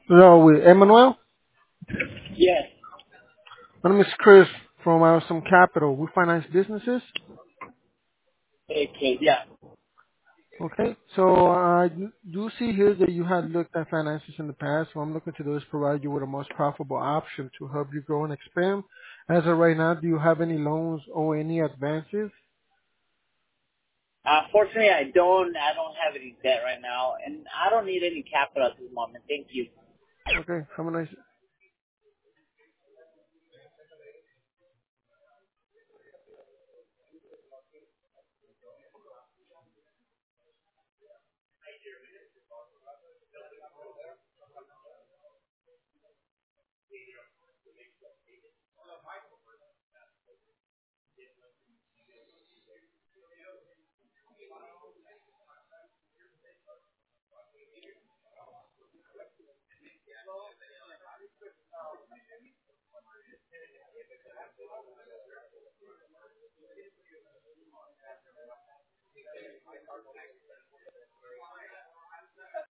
Hello, with Emmanuel. Yes. My name is Chris from Some Capital. We finance businesses. Okay. Yeah. Okay, so I do see here that you had looked at finances in the past. What I'm looking to do is provide you with the most profitable option to help you grow and expand. As of right now, do you have any loans or any advances? Fortunately, I don't. I don't have any debt right now, and I don't need any capital at this moment. Thank you. Okay, have a nice